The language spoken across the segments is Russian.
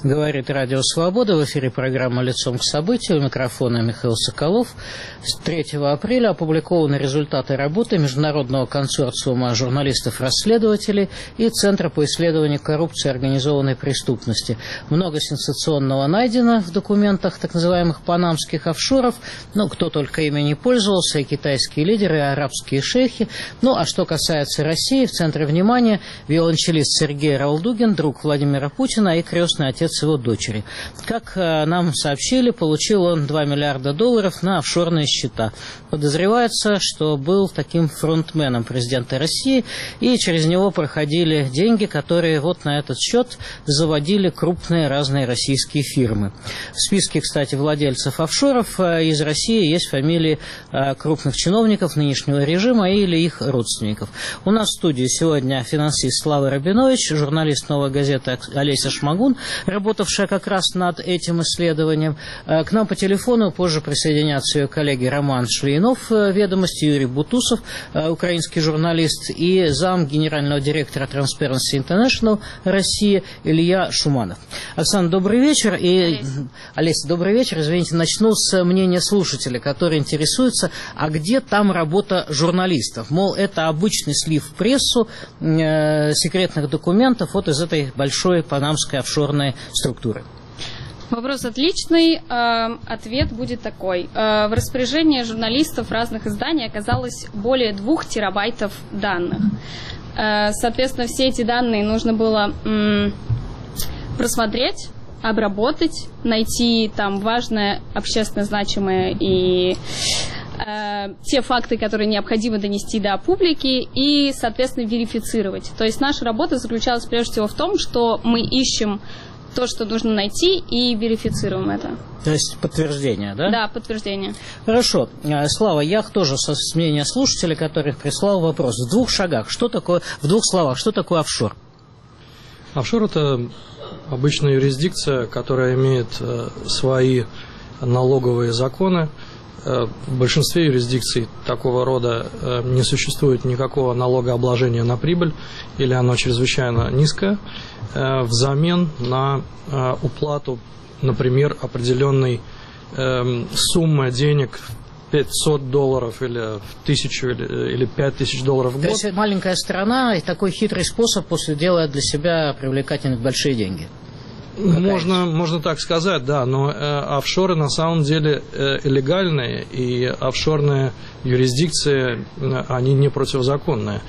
Говорит Радио Свобода. В эфире программа «Лицом к событию». У микрофона Михаил Соколов. С 3 апреля опубликованы результаты работы Международного консорциума журналистов-расследователей и Центра по исследованию коррупции и организованной преступности. Много сенсационного найдено в документах так называемых панамских офшоров. Ну, кто только ими не пользовался, и китайские лидеры, и арабские шейхи. Ну, а что касается России, в центре внимания виолончелист Сергей Ралдугин, друг Владимира Путина и крестный отец его дочери. Как нам сообщили, получил он $2 миллиарда на офшорные счета. Подозревается, что был таким фронтменом президента России, и через него проходили деньги, которые вот на этот счет заводили крупные разные российские фирмы. В списке, кстати, владельцев офшоров из России есть фамилии крупных чиновников нынешнего режима или их родственников. У нас в студии сегодня финансист Слава Рабинович, журналист «Новой газеты» Олеся Шмагун, работавшая как раз над этим исследованием. К нам по телефону позже присоединятся ее коллеги Роман Шлейнов, «Ведомости», Юрий Бутусов, украинский журналист, и зам генерального директора Transparency International России Илья Шуманов. Оксана, добрый вечер. И Олеся, добрый вечер. Извините, начну с мнения слушателя, который интересуется, а где там работа журналистов? Мол, это обычный слив в прессу секретных документов вот из этой большой панамской офшорной структуры. Вопрос отличный. Ответ будет такой. В распоряжении журналистов разных изданий оказалось более 2 терабайтов данных. Соответственно, все эти данные нужно было просмотреть, обработать, найти там важное, общественно значимое и те факты, которые необходимо донести до публики, и, соответственно, верифицировать. То есть наша работа заключалась прежде всего в том, что мы ищем то, что нужно найти, и верифицируем это. То есть подтверждение, да? Да, подтверждение. Хорошо. Слава, я тоже со мнения слушателя, который прислал вопрос. В 2 шагах, что такое, в 2 словах, что такое офшор? Офшор – это обычная юрисдикция, которая имеет свои налоговые законы. В большинстве юрисдикций такого рода не существует никакого налогообложения на прибыль, или оно чрезвычайно низкое, взамен на уплату, например, определенной суммы денег, $500 или $1000 или $5000 в год. То есть маленькая страна и такой хитрый способ после делает для себя привлекательных большие деньги. Можно так сказать, да, но офшоры на самом деле легальные, и офшорные юрисдикции, они не противозаконные.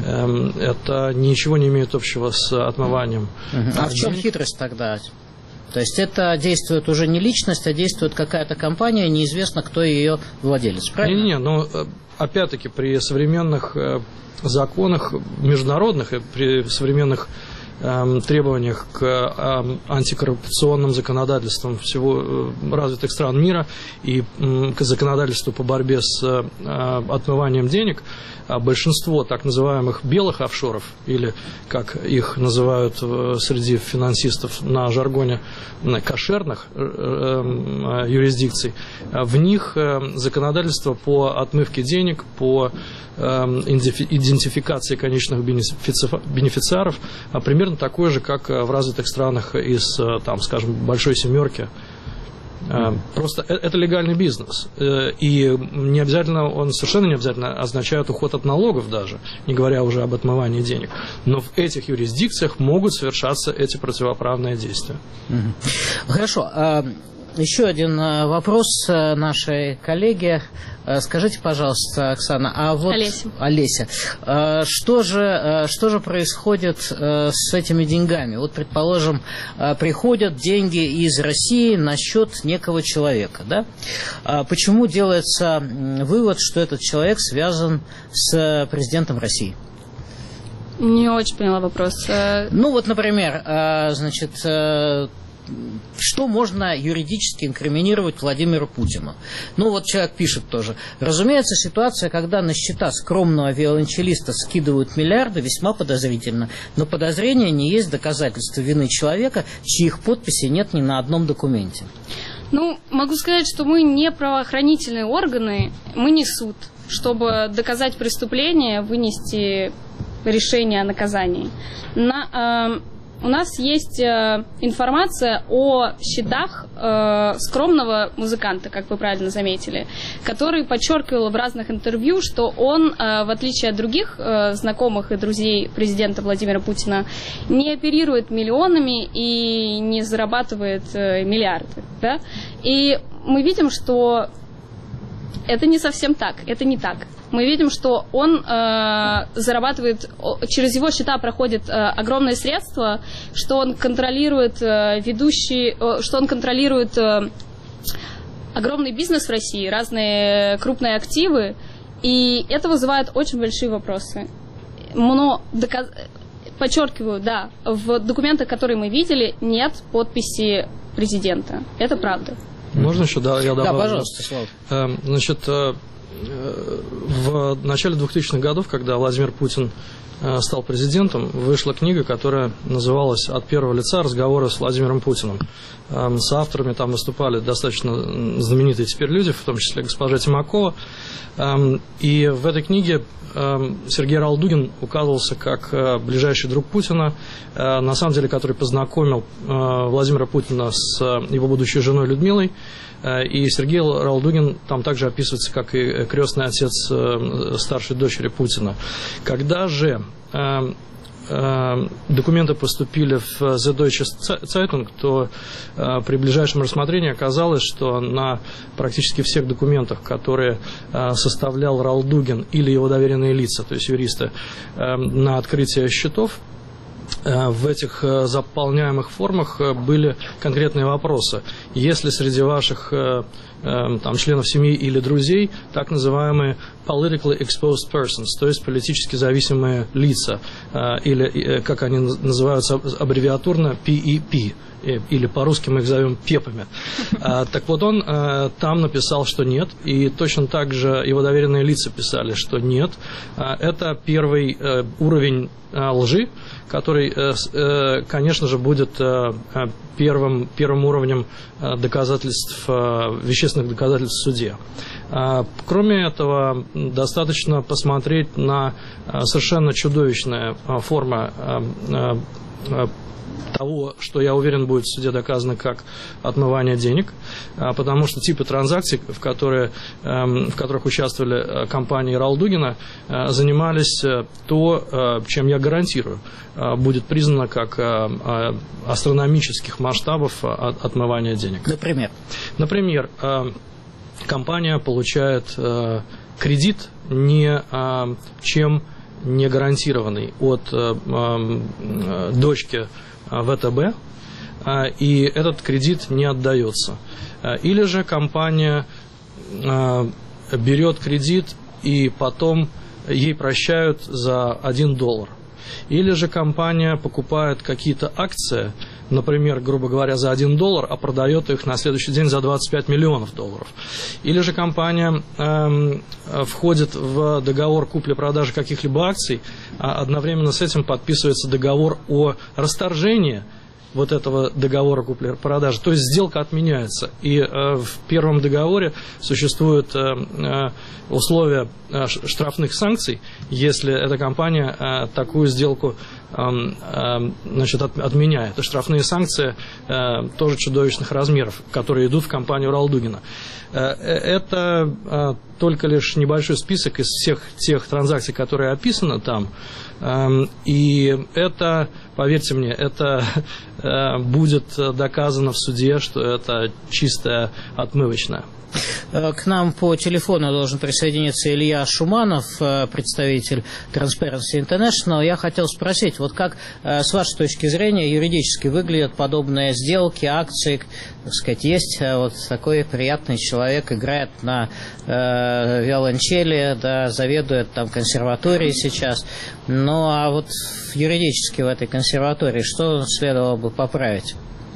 Это ничего не имеет общего с отмыванием. А в чем хитрость тогда? То есть это действует уже не личность, а действует какая-то компания, неизвестно, кто ее владелец, правильно? Не, но опять-таки при современных законах международных и при современных требованиях к антикоррупционным законодательствам всего развитых стран мира и к законодательству по борьбе с отмыванием денег, большинство так называемых белых офшоров, или, как их называют среди финансистов на жаргоне, кошерных юрисдикций, в них законодательство по отмывке денег, по идентификации конечных бенефициаров примерно такое же, как в развитых странах из, там, скажем, Большой Семерки. Просто это легальный бизнес. И не обязательно, он совершенно не обязательно означает уход от налогов даже, не говоря уже об отмывании денег. Но в этих юрисдикциях могут совершаться эти противоправные действия. Хорошо. Еще один вопрос нашей коллеге. Скажите, пожалуйста, Оксана, а вот Олеся, что же происходит с этими деньгами? Вот, предположим, приходят деньги из России на счет некого человека, да? Почему делается вывод, что этот человек связан с президентом России? Не очень поняла вопрос. Ну вот, например, значит, что можно юридически инкриминировать Владимиру Путину? Ну, вот человек пишет тоже. Разумеется, ситуация, когда на счета скромного виолончелиста скидывают миллиарды, весьма подозрительна. Но подозрение не есть доказательство вины человека, чьих подписей нет ни на одном документе. Ну, могу сказать, что мы не правоохранительные органы, мы не суд, чтобы доказать преступление, вынести решение о наказании. у нас есть информация о счетах скромного музыканта, как вы правильно заметили, который подчеркивал в разных интервью, что он, в отличие от других знакомых и друзей президента Владимира Путина, не оперирует миллионами и не зарабатывает миллиарды. Да? И мы видим, что это не совсем так, это не так. Мы видим, что он зарабатывает, через его счета проходят огромные средства, что он контролирует что он контролирует огромный бизнес в России, разные крупные активы, и это вызывает очень большие вопросы. Но подчеркиваю, да, в документах, которые мы видели, нет подписи президента. Это правда. Можно еще, да, я добавлю? Да, пожалуйста, Слава. Значит, в начале 2000-х годов, когда Владимир Путин стал президентом, вышла книга, которая называлась «От первого лица. Разговоры с Владимиром Путиным». С авторами там выступали достаточно знаменитые теперь люди, в том числе госпожа Тимакова. И в этой книге Сергей Ралдугин указывался как ближайший друг Путина, на самом деле, который познакомил Владимира Путина с его будущей женой Людмилой. И Сергей Ралдугин там также описывается как и крестный отец старшей дочери Путина. Когда же документы поступили в The Deutsche Zeitung, то при ближайшем рассмотрении оказалось, что на практически всех документах, которые составлял Ралдугин или его доверенные лица, то есть юристы, на открытие счетов, в этих заполняемых формах были конкретные вопросы. Если среди ваших там, членов семьи или друзей так называемые politically exposed persons, то есть политически зависимые лица, или, как они называются аббревиатурно, PEP, или по-русски мы их зовем ПЕПами. Так вот, он там написал, что нет, и точно так же его доверенные лица писали, что нет. Это первый уровень лжи, который, конечно же, будет первым уровнем доказательств, вещественных доказательств в суде. Кроме этого, достаточно посмотреть на совершенно чудовищная форма того, что, я уверен, будет в суде доказано как отмывание денег, потому что типы транзакций, в которых участвовали компании Ралдугина, занимались то, чем я гарантирую, будет признано как астрономических масштабов отмывания денег. Например, компания получает кредит ничем не гарантированный от дочки ВТБ, и этот кредит не отдается. Или же компания берет кредит, и потом ей прощают за $1. Или же компания покупает какие-то акции, например, грубо говоря, за $1, а продает их на следующий день за $25 миллионов. Или же компания входит в договор купли-продажи каких-либо акций, а одновременно с этим подписывается договор о расторжении вот этого договора купли-продажи, то есть сделка отменяется. И в первом договоре существуют условия штрафных санкций, если эта компания такую сделку отменяет. И штрафные санкции тоже чудовищных размеров, которые идут в компанию Ралдугина. Это только лишь небольшой список из всех тех транзакций, которые описаны там. И это, поверьте мне, это будет доказано в суде, что это чистая отмывочная. К нам по телефону должен присоединиться Илья Шуманов, представитель Transparency International. Я хотел спросить, вот как, с вашей точки зрения, юридически выглядят подобные сделки, акции, так сказать, есть вот такой приятный человек, играет на виолончели, да, заведует там консерваторией сейчас. Ну, а вот юридически в этой консерватории что следовало бы поправить?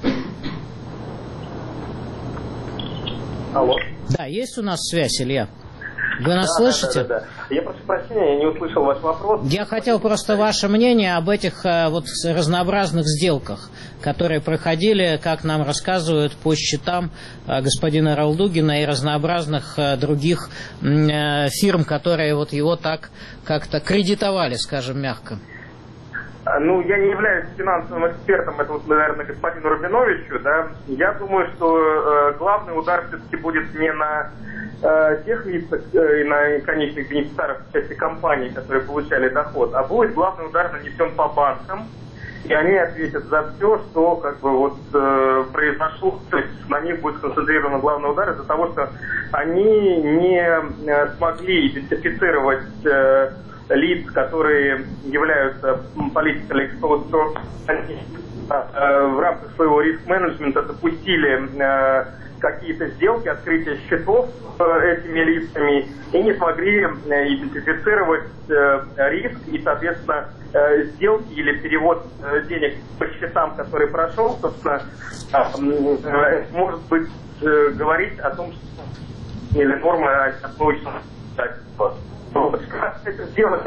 Алло. Да, есть у нас связь, Илья? Вы нас слышите? Да. Я прошу прощения, я не услышал ваш вопрос. Я хотел просто ваше мнение об этих вот разнообразных сделках, которые проходили, как нам рассказывают, по счетам господина Ралдугина и разнообразных других фирм, которые вот его так как-то кредитовали, скажем мягко. Ну, я не являюсь финансовым экспертом, это вот, наверное, господину Рабиновичу, да. Я думаю, что главный удар все-таки будет не на тех лицах и на конечных бенефициаров в части компаний, которые получали доход, а будет главный удар нанесен по банкам, и они ответят за все, что как бы вот произошло, то есть на них будет сконцентрирован главный удар из-за того, что они не смогли идентифицировать лиц, которые являются политиками, они в рамках своего риск-менеджмента допустили какие-то сделки, открытие счетов этими лицами и не смогли идентифицировать риск и, соответственно, сделки или перевод денег по счетам, который прошел, собственно, может быть говорить о том, что или нормы научного обстоятельства. Это сделать,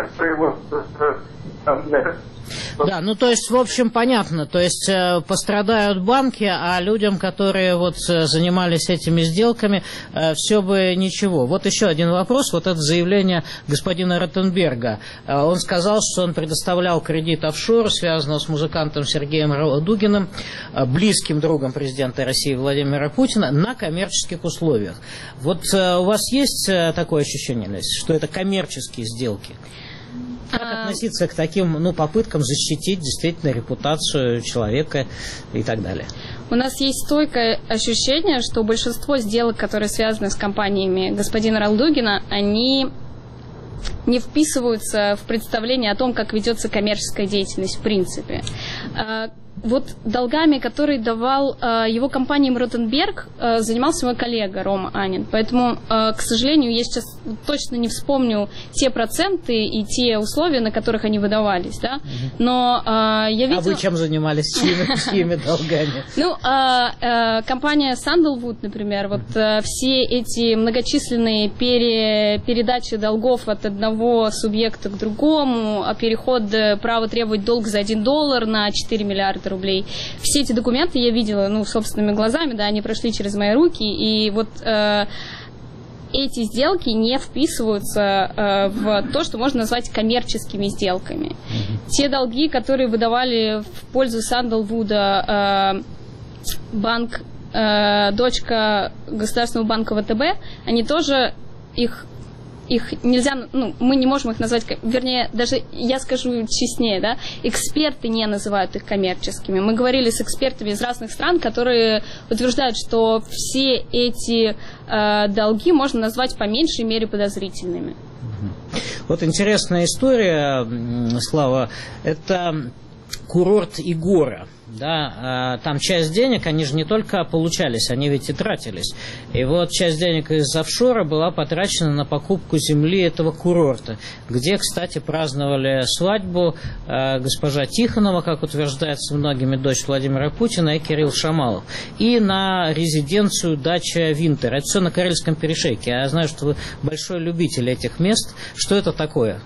Да, ну то есть, в общем, понятно, то есть пострадают банки, а людям, которые вот занимались этими сделками, все бы ничего. Вот еще один вопрос, вот это заявление господина Ротенберга. Он сказал, что он предоставлял кредит офшор, связанного с музыкантом Сергеем Дугиным, близким другом президента России Владимира Путина, на коммерческих условиях. Вот у вас есть такое ощущение, Лесь, что это коммерческие сделки? Как относиться к таким попыткам защитить действительно репутацию человека и так далее? У нас есть стойкое ощущение, что большинство сделок, которые связаны с компаниями господина Ралдугина, они не вписываются в представление о том, как ведется коммерческая деятельность в принципе. Вот долгами, которые давал его компаниям Ротенберг, занимался мой коллега Рома Анин. Поэтому, к сожалению, я сейчас точно не вспомню те проценты и те условия, на которых они выдавались. Да? Но я видела... А вы чем занимались? С чьими долгами? Ну, компания Sandalwood, например, вот все эти многочисленные передачи долгов от одного субъекта к другому, переход права требовать долг за $1 на 4 миллиарда рублей. Все эти документы я видела, собственными глазами, да, они прошли через мои руки, и вот эти сделки не вписываются в то, что можно назвать коммерческими сделками. Те долги, которые выдавали в пользу Сандалвуда банк, дочка Государственного банка ВТБ, они тоже их нельзя, мы не можем их назвать, вернее, даже я скажу честнее, да, эксперты не называют их коммерческими. Мы говорили с экспертами из разных стран, которые утверждают, что все эти долги можно назвать по меньшей мере подозрительными. Вот интересная история, Слава, это курорт Игора. Да, там часть денег, они же не только получались, они ведь и тратились. И вот часть денег из офшора была потрачена на покупку земли этого курорта, где, кстати, праздновали свадьбу госпожа Тихонова, как утверждается многими, дочь Владимира Путина, и Кирилл Шамалов, и на резиденцию дача Винтер. Это все на Карельском перешейке. Я знаю, что вы большой любитель этих мест. Что это такое?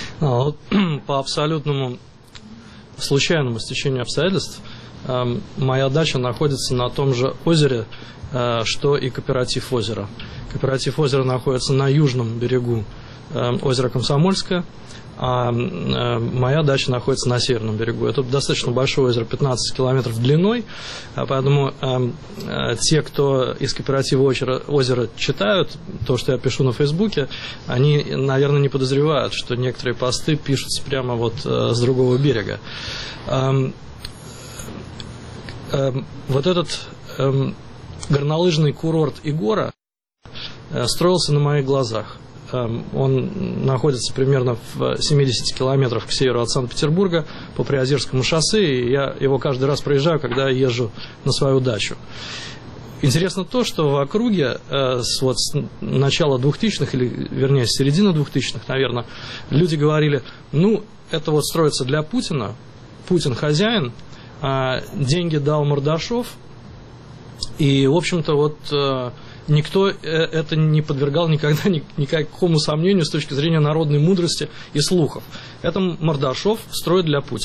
По абсолютному случайному стечению обстоятельств моя дача находится на том же озере, что и кооператив «Озеро». Кооператив «Озеро» находится на южном берегу озера Комсомольское, а моя дача находится на северном берегу. Это достаточно большое озеро, 15 километров длиной, поэтому те, кто из кооператива «Озеро» читают то, что я пишу на Фейсбуке, они, наверное, не подозревают, что некоторые посты пишутся прямо вот с другого берега. Вот этот горнолыжный курорт Игора строился на моих глазах. Он находится примерно в 70 километрах к северу от Санкт-Петербурга по Приозерскому шоссе, и я его каждый раз проезжаю, когда езжу на свою дачу. Интересно то, что в округе с начала 2000-х, или вернее с середины 2000-х, наверное, люди говорили, это вот строится для Путина, Путин хозяин, деньги дал Мордашов, и, в общем-то, никто это не подвергал никогда никакому сомнению с точки зрения народной мудрости и слухов. Это Мордашов строит для Путина.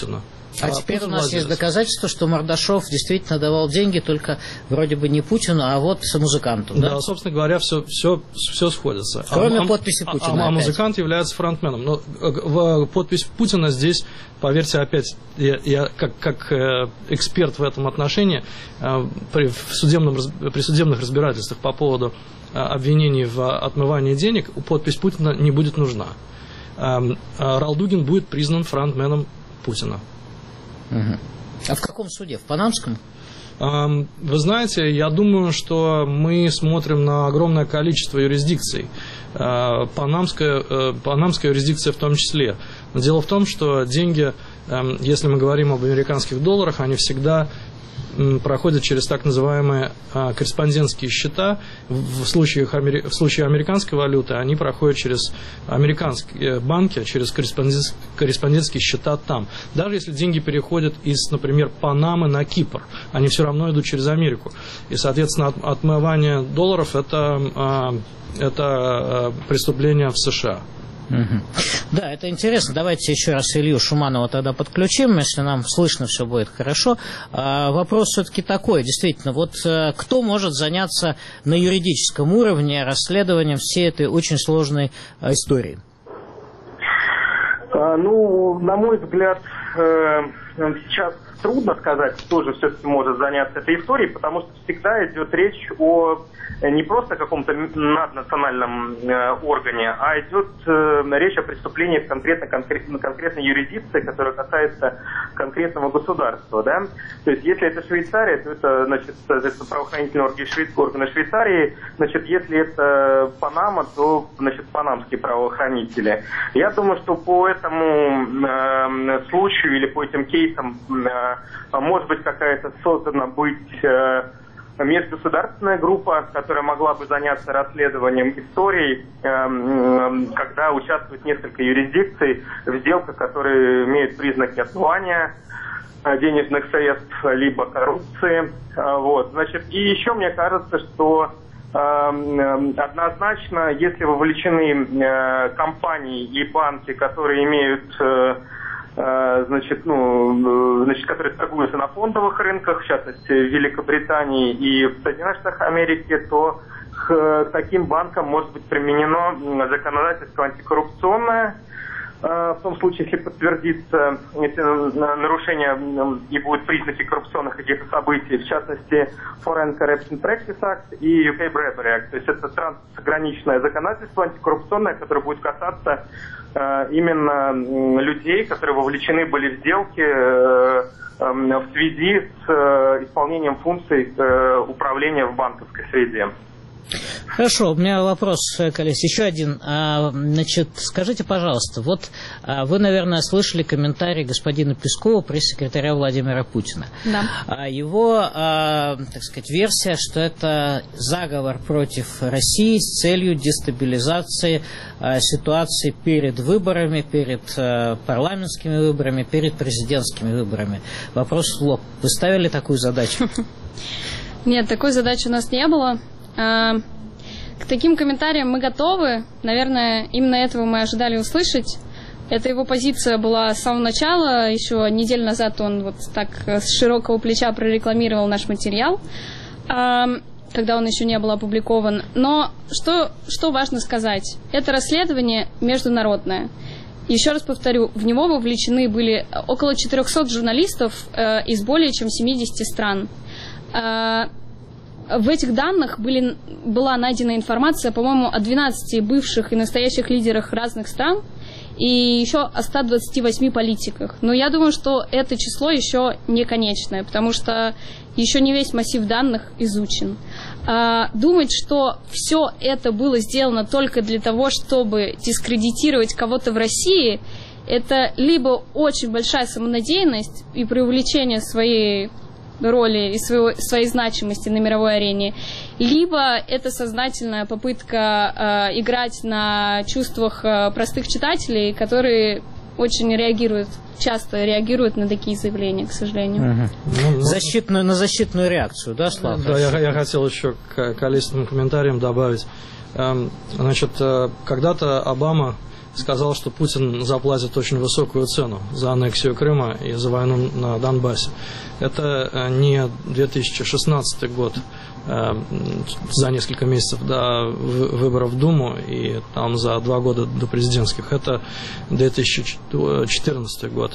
А теперь у нас есть доказательство, что Мордашов действительно давал деньги только вроде бы не Путину, а вот музыканту. Да, да, собственно говоря, все сходится. Кроме подписи Путина. А музыкант является фронтменом. Но подпись Путина здесь, поверьте, опять, я как эксперт в этом отношении, при судебных разбирательствах по поводу обвинений в отмывании денег, подпись Путина не будет нужна. Ралдугин будет признан фронтменом Путина. А в каком суде? В Панамском? Вы знаете, я думаю, что мы смотрим на огромное количество юрисдикций. Панамская юрисдикция в том числе. Но дело в том, что деньги, если мы говорим об американских долларах, они всегда проходят через так называемые корреспондентские счета. В случае американской валюты они проходят через американские банки, через корреспондентские счета там. Даже если деньги переходят из, например, Панамы на Кипр, они все равно идут через Америку. И, соответственно, отмывание долларов – это преступление в США. Да, это интересно. Давайте еще раз Илью Шуманова тогда подключим, если нам слышно все будет хорошо. Вопрос все-таки такой, действительно, вот кто может заняться на юридическом уровне расследованием всей этой очень сложной истории? Ну, на мой взгляд, сейчас трудно сказать, кто же все-таки может заняться этой историей, потому что всегда идет речь о не просто каком-то наднациональном органе, а идет речь о преступлении в конкретной юрисдикции, которая касается конкретного государства, да. То есть, если это Швейцария, то это, значит, правоохранительные органы Швейцарии, значит, если это Панама, то, значит, панамские правоохранители. Я думаю, что по этому случаю или по этим кейсам может быть какая-то создана быть межгосударственная группа, которая могла бы заняться расследованием историй, когда участвует несколько юрисдикций в сделках, которые имеют признаки отмывания денежных средств либо коррупции. Вот. Значит, и еще мне кажется, что однозначно, если вовлечены компании и банки, которые имеют которые торгуются на фондовых рынках, в частности в Великобритании и в Соединенных Штатах Америки, то к таким банкам может быть применено законодательство антикоррупционное. В том случае, если подтвердится нарушение и будут признаки коррупционных каких-то событий, в частности Foreign Corruption Practice Act и UK Bribery Act. То есть это трансграничное законодательство антикоррупционное, которое будет касаться именно людей, которые вовлечены были в сделки в связи с исполнением функций управления в банковской среде. Хорошо, у меня вопрос, коллеги, еще один. Значит, скажите, пожалуйста, вот вы, наверное, слышали комментарий господина Пескова, пресс-секретаря Владимира Путина. Да. Его, так сказать, версия, что это заговор против России с целью дестабилизации ситуации перед выборами, перед парламентскими выборами, перед президентскими выборами. Вопрос в лоб. Вы ставили такую задачу? Нет, такой задачи у нас не было. К таким комментариям мы готовы. Наверное, именно этого мы ожидали услышать. Это его позиция была с самого начала. Еще неделю назад он вот так с широкого плеча прорекламировал наш материал, когда он еще не был опубликован. Но что важно сказать? Это расследование международное. Еще раз повторю, в него вовлечены были около 400 журналистов из более чем 70 стран. В этих данных была найдена информация, по-моему, о 12 бывших и настоящих лидерах разных стран и еще о 128 политиках. Но я думаю, что это число еще не конечное, потому что еще не весь массив данных изучен. Думать, что все это было сделано только для того, чтобы дискредитировать кого-то в России, это либо очень большая самонадеянность и преувеличение своей роли и своей значимости на мировой арене, либо это сознательная попытка играть на чувствах простых читателей, которые очень часто реагируют на такие заявления, к сожалению. На защитную реакцию, да, Слава? Да, я хотел еще к количественным комментариям добавить. Значит, когда-то Обама сказал, что Путин заплатит очень высокую цену за аннексию Крыма и за войну на Донбассе. Это не 2016 год, за несколько месяцев до выборов в Думу и там за 2 года до президентских. Это 2014 год.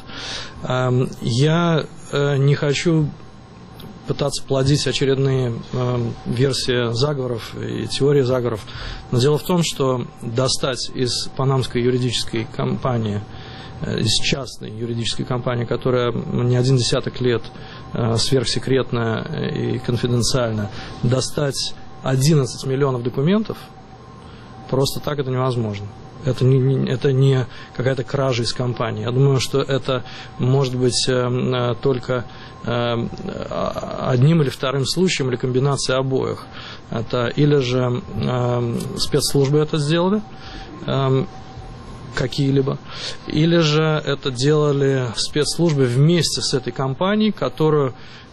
Я не хочу пытаться плодить очередные версии заговоров и теории заговоров. Но дело в том, что достать из панамской юридической компании, из частной юридической компании, которая не один десяток лет сверхсекретная и конфиденциальная, достать 11 миллионов документов, просто так это невозможно. Это не какая-то кража из компании. Я думаю, что это может быть только одним или вторым случаем, или комбинацией обоих. Это или же спецслужбы это сделали, какие-либо, или же это делали спецслужбы вместе с этой компанией, которую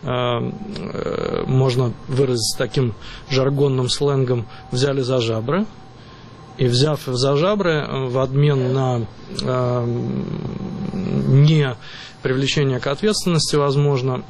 можно выразить таким жаргонным сленгом, взяли за жабры. И взяв за жабры в обмен на не привлечение к ответственности, возможно,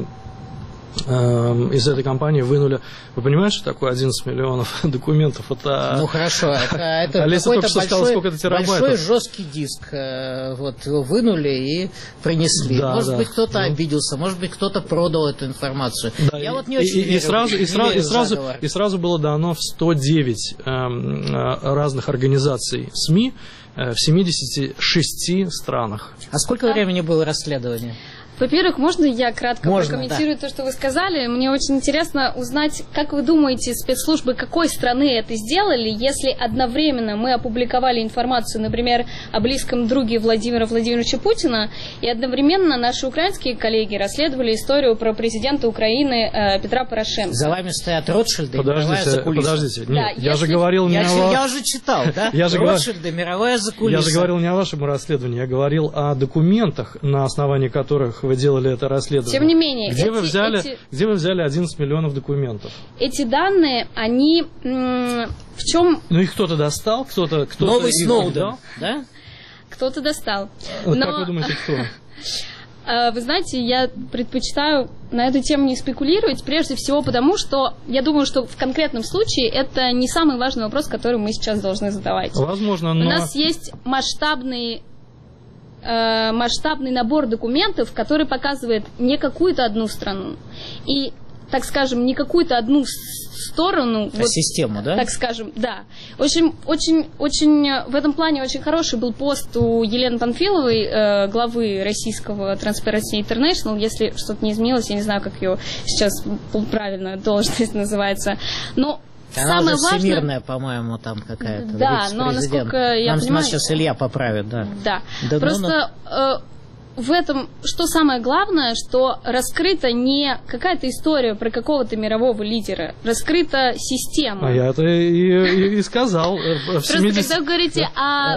из этой компании вынули. Вы понимаете, что такое 11 миллионов документов? Это, ну хорошо, это какой-то большой жесткий диск. Вот его вынули и принесли. Да, может быть, кто-то обиделся, может быть, кто-то продал эту информацию. Да, я вот не очень верю. И сразу было дано в 109 разных организаций СМИ в 76 странах. А сколько времени было расследование? Во-первых, можно я кратко прокомментирую то, что вы сказали? Мне очень интересно узнать, как вы думаете, спецслужбы какой страны это сделали, если одновременно мы опубликовали информацию, например, о близком друге Владимира Владимировича Путина, и одновременно наши украинские коллеги расследовали историю про президента Украины Петра Порошенко. За вами стоят Ротшильды и мировая закулиса. Подождите, нет, да, я же говорил не о вашем... Я уже читал, да? Ротшильды, мировая закулиса. Я же говорил не о вашем расследовании, я говорил о документах, на основании которых вы делали это расследование. Тем не менее, где вы взяли 11 миллионов документов? Эти данные, они в чем... Ну их кто-то достал, кто-то новый Сноуден, да? Кто-то достал. Вот как вы думаете, кто? Вы знаете, я предпочитаю на эту тему не спекулировать, прежде всего потому, что я думаю, что в конкретном случае это не самый важный вопрос, который мы сейчас должны задавать. Возможно, но... У нас есть масштабный набор документов, который показывает не какую-то одну страну и, так скажем, не какую-то одну сторону, вот, систему, да? Так скажем, да. Очень в этом плане очень хороший был пост у Елены Панфиловой, главы российского Transparency International, если что-то не изменилось, я не знаю, как ее сейчас правильно должность называется, но она самое уже всемирная, по-моему, там какая-то. Да, но насколько я понимаю... Нас сейчас Илья поправит, да. Да, просто в этом, что самое главное, что раскрыта не какая-то история про какого-то мирового лидера, раскрыта система. А я это и сказал. Просто когда вы говорите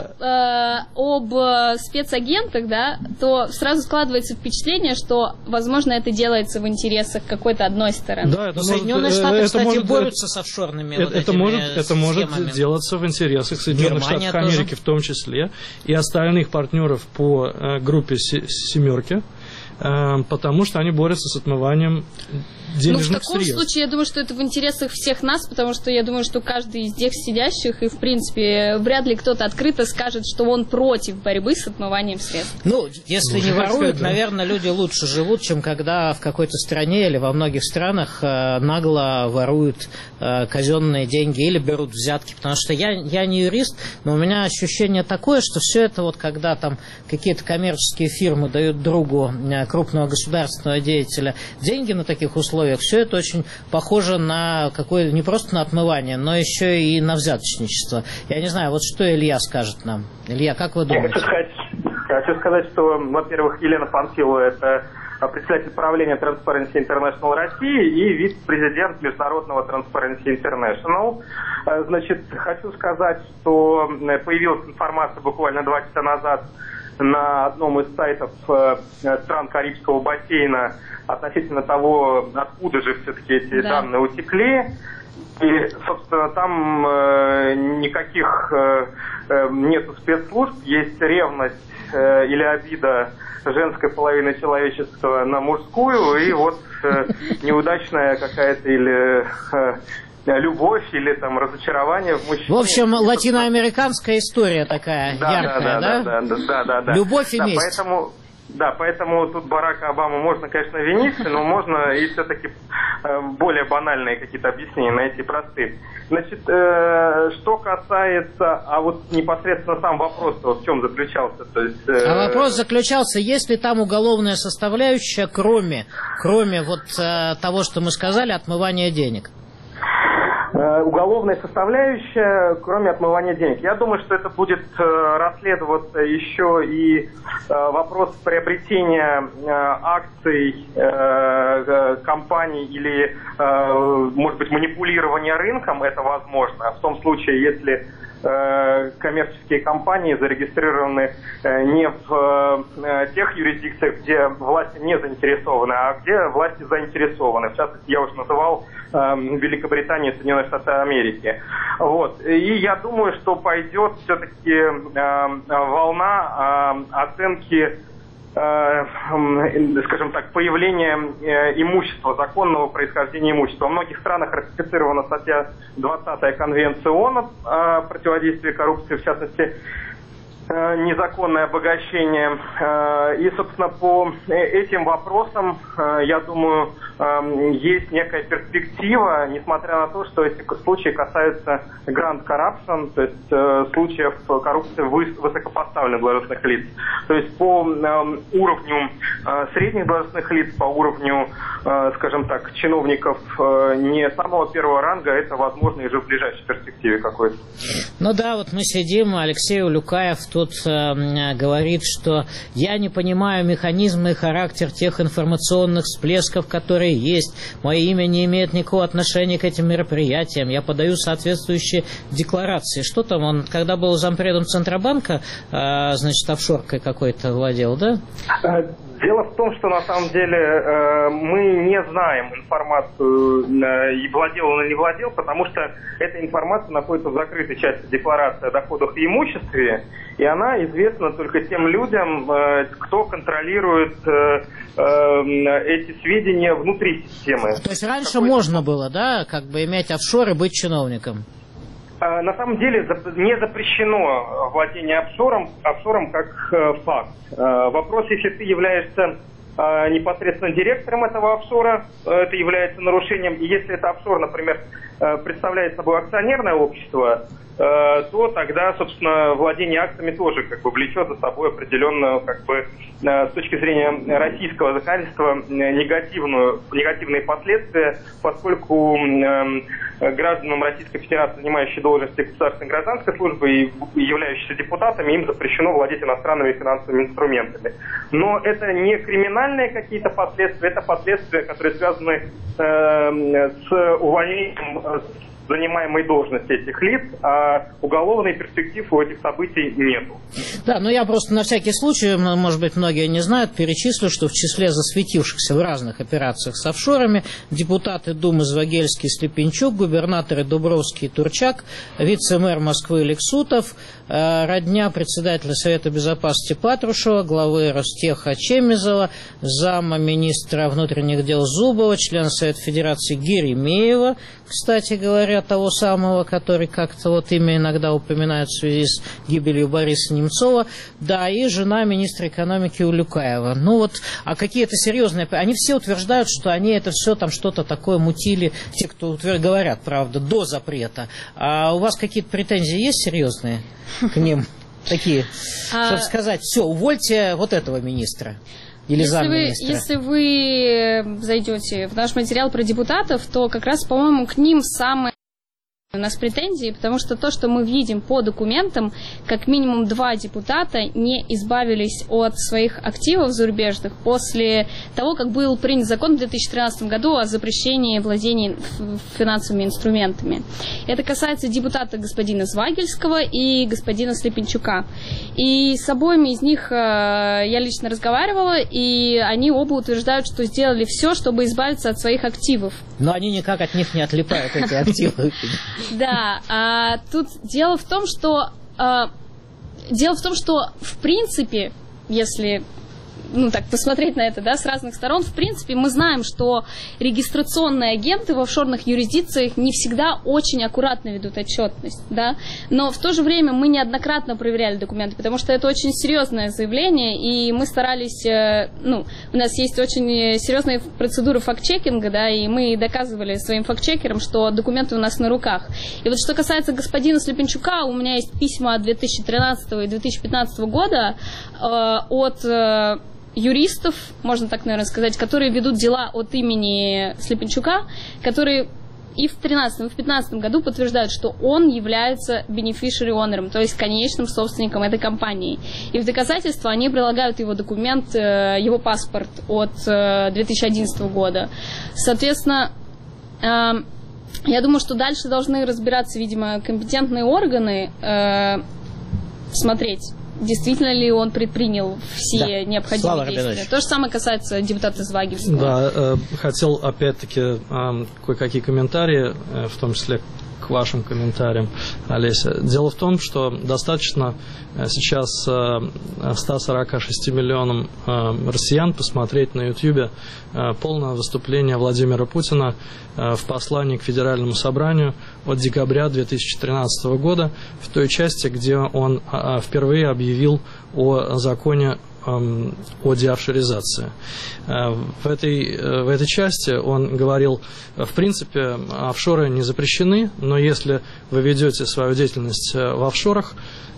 об спецагентах, да, то сразу складывается впечатление, что, возможно, это делается в интересах какой-то одной стороны. Да, это Соединенные Штаты, кстати, борются с офшорными это может делаться в интересах Соединенных Штатов Америки в том числе и остальных партнеров по группе «семерки», потому что они борются с отмыванием денежных средств. В таком случае, я думаю, что это в интересах всех нас, потому что я думаю, что каждый из здесь сидящих, и, в принципе, вряд ли кто-то открыто скажет, что он против борьбы с отмыванием средств. Ну, если не воруют, наверное, люди лучше живут, чем когда в какой-то стране или во многих странах нагло воруют казенные деньги или берут взятки. Потому что я не юрист, но у меня ощущение такое, что все это вот когда там какие-то коммерческие фирмы дают другу крупного государственного деятеля деньги на таких условиях, все это очень похоже на какое не просто на отмывание, но еще и на взяточничество. Я не знаю, вот что Илья скажет нам. Илья, как вы думаете? Я хочу сказать, что, во-первых, Елена Панфилова – это председатель правления Transparency International России и вице-президент международного Transparency International. Значит, хочу сказать, что появилась информация буквально 2 часа назад на одном из сайтов стран Карибского бассейна относительно того, откуда же все-таки эти данные утекли. И, собственно, там никаких нету спецслужб, есть ревность или обида женской половины человечества на мужскую, и вот неудачная какая-то или любовь, или там разочарование в мужчине. В общем, латиноамериканская история такая яркая, да? Любовь и месть. Поэтому тут Барака Обаму можно, конечно, винить, но можно и все-таки более банальные какие-то объяснения найти, простые. Значит, что касается, а вот непосредственно сам вопрос, в чем заключался? То есть, вопрос заключался, есть ли там уголовная составляющая, кроме вот того, что мы сказали, отмывания денег? Уголовная составляющая, кроме отмывания денег. Я думаю, что это будет расследоваться еще и вопрос приобретения акций компаний или, может быть, манипулирования рынком. Это возможно. В том случае, если коммерческие компании зарегистрированы не в тех юрисдикциях, где власти не заинтересованы, а где власти заинтересованы. В частности, я уже называл Великобританию и Соединенные Штаты Америки. Вот. И я думаю, что пойдет все-таки волна оценки, скажем так, появления имущества, законного происхождения имущества. Во многих странах ратифицирована статья 20 Конвенции ООН о противодействии коррупции, в частности, незаконное обогащение. И, собственно, по этим вопросам, я думаю, есть некая перспектива, несмотря на то, что эти случаи касаются grand corruption, то есть случаев коррупции высокопоставленных должностных лиц. То есть по уровню средних должностных лиц, по уровню, скажем так, чиновников не самого первого ранга, это возможно уже в ближайшей перспективе какой-то. Ну да, вот мы сидим, Алексей Улюкаев тут говорит, что я не понимаю механизм и характер тех информационных всплесков, которые есть. Мое имя не имеет никакого отношения к этим мероприятиям. Я подаю соответствующие декларации. Что там он, когда был зампредом Центробанка, значит, офшоркой какой-то владел, да? Дело в том, что на самом деле мы не знаем информацию, и владел он или не владел, потому что эта информация находится в закрытой части декларации о доходах и имуществе, и она известна только тем людям, кто контролирует эти сведения внутри системы. То есть раньше можно было, да, как бы иметь офшор и быть чиновником? На самом деле не запрещено владение офшором как факт. Вопрос, если ты являешься непосредственно директором этого офшора, это является нарушением. И если это офшор, например, представляет собой акционерное общество, то тогда, собственно, владение акциями тоже как бы влечет за собой определенную, как бы, с точки зрения российского законодательства, негативные последствия, поскольку гражданам Российской Федерации, занимающие должности государственной гражданской службы и являющиеся депутатами, им запрещено владеть иностранными финансовыми инструментами. Но это не криминальные какие-то последствия, это последствия, которые связаны с увольнением занимаемой должности этих лиц, а уголовной перспективы у этих событий нету. Да, но я просто на всякий случай, может быть, многие не знают, перечислю, что в числе засветившихся в разных операциях с офшорами депутаты Думы Звагельский и Слепенчук, губернаторы Дубровский и Турчак, вице-мэр Москвы Лексутов, родня председателя Совета Безопасности Патрушева, главы Ростеха Чемизова, зама министра внутренних дел Зубова, член Совета Федерации Геремеева, кстати говоря, того самого, который как-то вот имя иногда упоминают в связи с гибелью Бориса Немцова, да, и жена министра экономики Улюкаева. Ну вот, а какие-то серьезные... Они все утверждают, что они это все там что-то такое мутили, те, кто говорят, правда, до запрета. А у вас какие-то претензии есть серьезные к ним? Такие, чтобы сказать, все, увольте вот этого министра. Или если вы зайдете в наш материал про депутатов, то как раз, по-моему, к ним самое у нас претензии, потому что то, что мы видим по документам, как минимум 2 депутата не избавились от своих активов зарубежных после того, как был принят закон в 2013 году о запрещении владения финансовыми инструментами. Это касается депутата господина Звагельского и господина Слепенчука. И с обоими из них я лично разговаривала, и они оба утверждают, что сделали все, чтобы избавиться от своих активов. Но они никак от них не отлипают, эти активы. Да, тут дело в том, что дело в том, что в принципе, если так посмотреть на это, да, с разных сторон, в принципе, мы знаем, что регистрационные агенты в офшорных юрисдикциях не всегда очень аккуратно ведут отчетность, да, но в то же время мы неоднократно проверяли документы, потому что это очень серьезное заявление, и мы старались, у нас есть очень серьезные процедуры факт-чекинга, да, и мы доказывали своим факт-чекерам, что документы у нас на руках. И вот что касается господина Слепенчука, у меня есть письма 2013 и 2015 года от юристов, можно так, наверное, сказать, которые ведут дела от имени Слепенчука, которые и в 2013, и в 2015 году подтверждают, что он является beneficiary owner, то есть конечным собственником этой компании. И в доказательство они прилагают его документ, его паспорт от 2011 года. Соответственно, я думаю, что дальше должны разбираться, видимо, компетентные органы, смотреть, действительно ли он предпринял все необходимые действия. То же самое касается депутата Звагинского. Да, хотел опять-таки кое-какие комментарии, в том числе к вашим комментариям, Олеся. Дело в том, что достаточно сейчас 146 миллионам россиян посмотреть на YouTube полное выступление Владимира Путина в послании к Федеральному собранию от декабря 2013 года, в той части, где он впервые объявил о законе о деофшоризации. В этой части он говорил, в принципе, офшоры не запрещены, но если вы ведете свою деятельность в офшорах,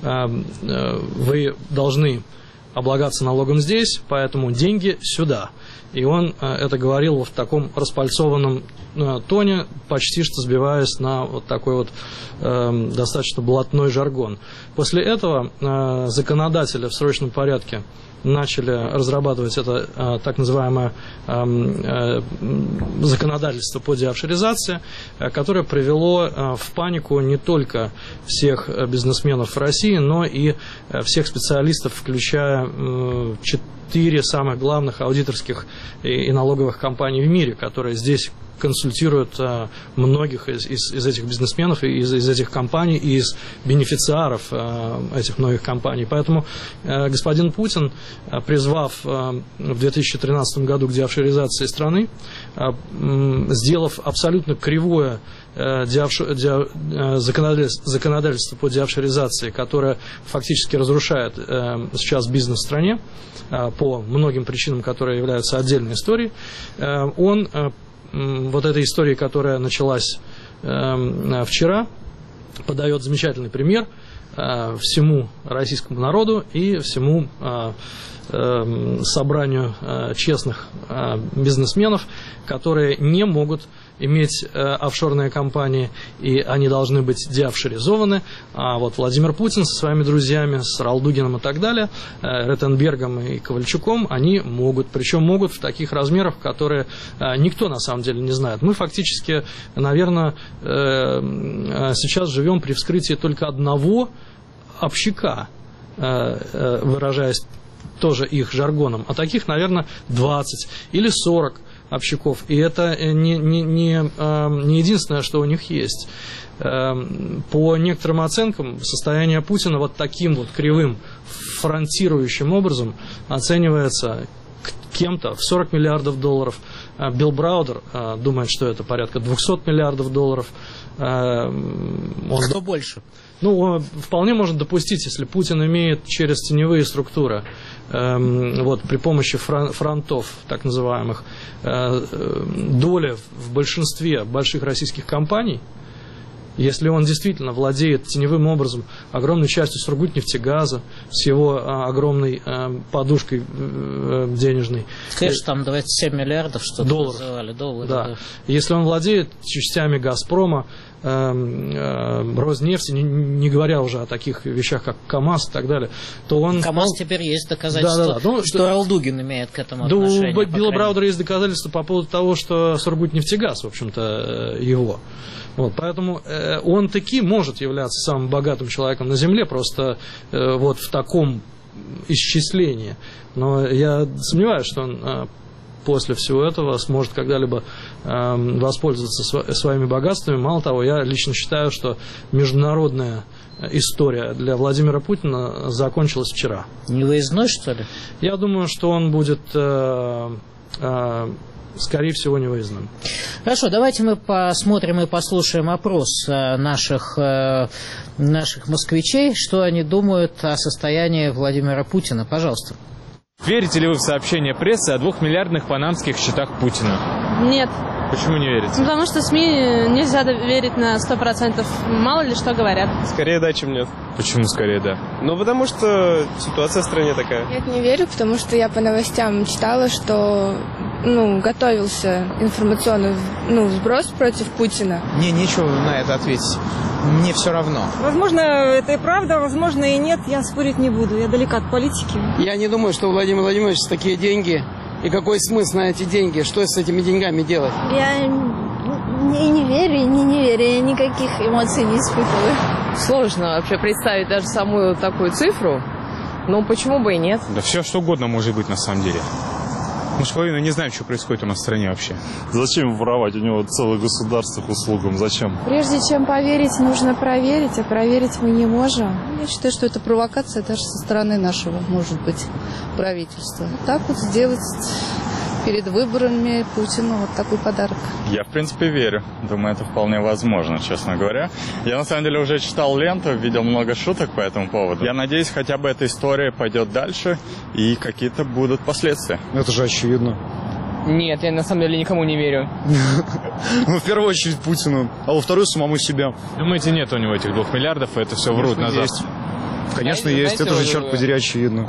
вы должны облагаться налогом здесь, поэтому деньги сюда. И он это говорил в таком распальцованном тоне, почти что сбиваясь на вот такой вот достаточно блатной жаргон. После этого законодатели в срочном порядке начали разрабатывать это так называемое законодательство по деофшоризации, которое привело в панику не только всех бизнесменов в России, но и всех специалистов, включая 4 самых главных аудиторских и налоговых компаний в мире, которые здесь консультируют многих из этих бизнесменов, из этих компаний, и из бенефициаров этих многих компаний. Поэтому господин Путин, призвав в 2013 году к деофшоризации страны, сделав абсолютно кривое законодательство по деофшоризации, которое фактически разрушает сейчас бизнес в стране по многим причинам, которые являются отдельной историей, он вот этой истории, которая началась вчера, подает замечательный пример всему российскому народу и всему собранию честных бизнесменов, которые не могут иметь офшорные компании, и они должны быть деофшоризованы. А вот Владимир Путин со своими друзьями, с Ралдугиным и так далее, Ротенбергом и Ковальчуком, они могут. Причем могут в таких размерах, которые никто на самом деле не знает. Мы фактически, наверное, сейчас живем при вскрытии только одного общака, выражаясь тоже их жаргоном, а таких, наверное, 20 или 40 общаков. И это не единственное, что у них есть. По некоторым оценкам, состояние Путина вот таким вот кривым, фронтирующим образом оценивается кем-то в 40 миллиардов долларов. Билл Браудер думает, что это порядка 200 миллиардов долларов. Кто больше? Ну, вполне можно допустить, если Путин имеет через теневые структуры, вот, при помощи фронтов, так называемых, доли в большинстве больших российских компаний, если он действительно владеет теневым образом огромной частью Сургутнефтегаза, с его огромной подушкой денежной. Конечно, там 27 миллиардов что-то долларов. Называли, долларов. Да. Да. Если он владеет частями «Газпрома», Роснефти, не говоря уже о таких вещах, как КАМАЗ и так далее, то он... КАМАЗ теперь есть доказательства, что Ралдугин имеет к этому отношение. У Билла Браудера есть доказательства по поводу того, что Сургутнефтегаз, в общем-то, его. Вот, поэтому он таки может являться самым богатым человеком на Земле, просто вот в таком исчислении. Но я сомневаюсь, что он после всего этого сможет когда-либо воспользоваться своими богатствами. Мало того, я лично считаю, что международная история для Владимира Путина закончилась вчера. Не выездной, что ли? Я думаю, что он будет, скорее всего, не выездным. Хорошо, давайте мы посмотрим и послушаем опрос наших москвичей, что они думают о состоянии Владимира Путина. Пожалуйста. Верите ли вы в сообщения прессы о 2-миллиардных панамских счетах Путина? Нет. Почему не верите? Потому что СМИ нельзя верить на 100%. Мало ли что говорят. Скорее да, чем нет. Почему скорее да? Ну, потому что ситуация в стране такая. Нет, не верю, потому что я по новостям читала, что готовился информационный сброс против Путина. Мне нечего на это ответить. Мне все равно. Возможно, это и правда, возможно, и нет. Я спорить не буду. Я далека от политики. Я не думаю, что у Владимира Владимировича такие деньги. И какой смысл на эти деньги? Что с этими деньгами делать? Я не верю, не верю. Я никаких эмоций не испытываю. Сложно вообще представить даже самую такую цифру. Но почему бы и нет? Да все что угодно может быть на самом деле. Мы же половину не знаем, что происходит у нас в стране вообще. Зачем воровать? У него целое государство к услугам. Зачем? Прежде чем поверить, нужно проверить, а проверить мы не можем. Я считаю, что это провокация даже со стороны нашего, может быть, правительства. Вот так вот сделать перед выборами Путину вот такой подарок. Я, в принципе, верю. Думаю, это вполне возможно, честно говоря. Я, на самом деле, уже читал ленту, видел много шуток по этому поводу. Я надеюсь, хотя бы эта история пойдет дальше, и какие-то будут последствия. Это же очевидно. Нет, я на самом деле никому не верю. Ну, в первую очередь Путину, а во вторую самому себе. Думаете, нет у него этих 2 миллиардов, и это все врут назад? Конечно, есть. Это же, черт подери, очевидно.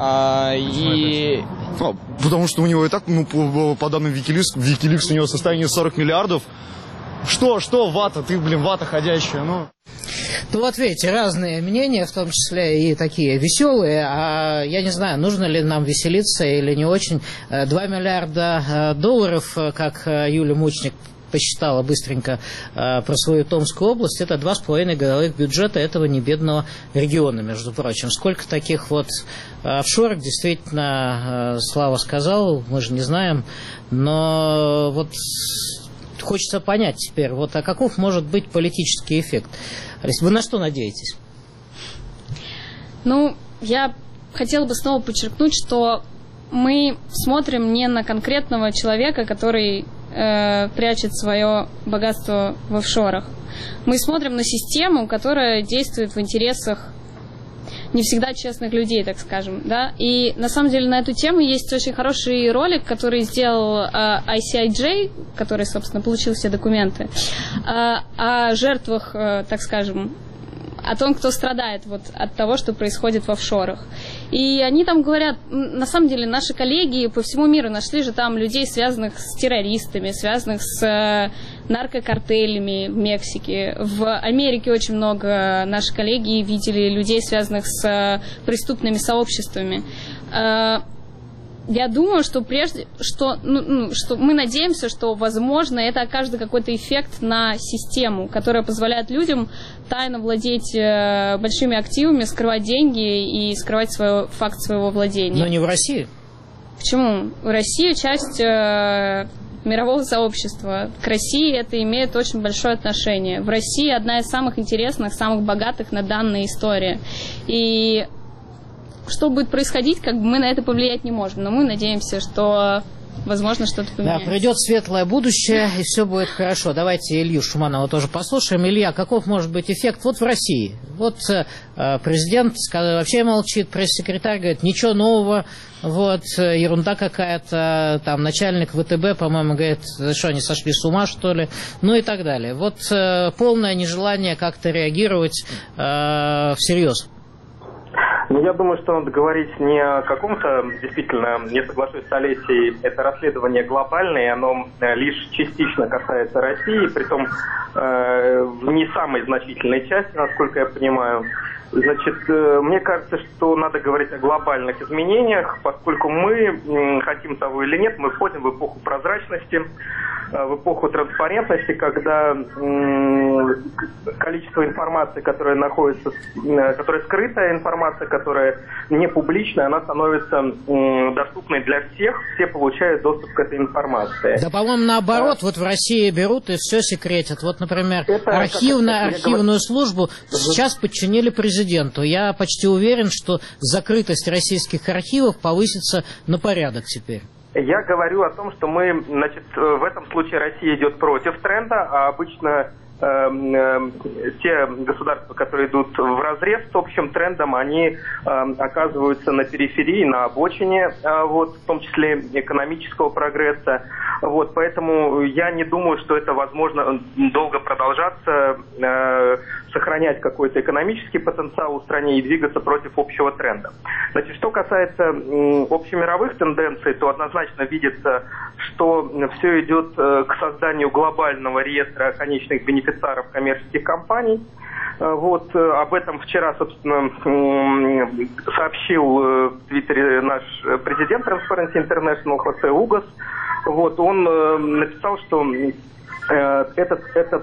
Потому что у него и так, по данным Wikileaks, у него состояние 40 миллиардов. Что, вата? Ты, вата ходячая, Ну вот видите, разные мнения, в том числе и такие веселые. А я не знаю, нужно ли нам веселиться или не очень. 2 миллиарда долларов, как Юля Мучник посчитала быстренько про свою Томскую область, это 2,5 годовых бюджета этого небедного региона, между прочим. Сколько таких вот офшорок, действительно, Слава сказал, мы же не знаем, но вот хочется понять теперь, а каков может быть политический эффект? Вы на что надеетесь? Я хотела бы снова подчеркнуть, что мы смотрим не на конкретного человека, который прячет свое богатство в офшорах. Мы смотрим на систему, которая действует в интересах не всегда честных людей, так скажем, да. И на самом деле на эту тему есть очень хороший ролик, который сделал ICIJ, который, собственно, получил все документы, о жертвах, так скажем, о том, кто страдает от того, что происходит в офшорах. И они там говорят, на самом деле, наши коллеги по всему миру нашли же там людей, связанных с террористами, связанных с наркокартелями в Мексике. В Америке очень много наши коллеги видели людей, связанных с преступными сообществами. Я думаю, что что мы надеемся, что, возможно, это окажет какой-то эффект на систему, которая позволяет людям тайно владеть большими активами, скрывать деньги и скрывать факт своего владения. Но не в России. Почему? В России часть мирового сообщества. К России это имеет очень большое отношение. В России одна из самых интересных, самых богатых на данная история. И что будет происходить, мы на это повлиять не можем. Но мы надеемся, что, возможно, что-то поменяется. Да, придет светлое будущее, и все будет хорошо. Давайте Илью Шуманова тоже послушаем. Илья, каков может быть эффект в России? Президент вообще молчит, пресс-секретарь говорит, ничего нового, ерунда какая-то, там начальник ВТБ, по-моему, говорит, что они сошли с ума, что ли, и так далее. Полное нежелание как-то реагировать всерьез. Я думаю, что надо говорить не о каком-то, действительно, не соглашусь с Олесей, это расследование глобальное, оно лишь частично касается России, притом в не самой значительной части, насколько я понимаю. Мне кажется, что надо говорить о глобальных изменениях, поскольку мы, хотим того или нет, мы входим в эпоху прозрачности. в эпоху транспарентности, когда количество информации, которая находится, которая скрытая информация, которая не публичная, она становится доступной для всех, все получают доступ к этой информации. Да, по-моему, наоборот, вот в России берут и все секретят. Вот, например, архивную службу сейчас подчинили президенту. Я почти уверен, что закрытость российских архивов повысится на порядок теперь. Я говорю о том, что мы, значит, в этом случае Россия идет против тренда, а обычно те государства, которые идут вразрез с общим трендом, они оказываются на периферии, на обочине, вот, в том числе экономического прогресса. Вот, поэтому я не думаю, что это возможно долго продолжаться, сохранять какой-то экономический потенциал в стране и двигаться против общего тренда. Значит, что касается общемировых тенденций, то однозначно видится, что все идет к созданию глобального реестра конечных бенефициаров коммерческих компаний. Вот, об этом вчера, собственно, сообщил в Твиттере наш президент Transparency International Хосе Угас. Вот, он написал, что это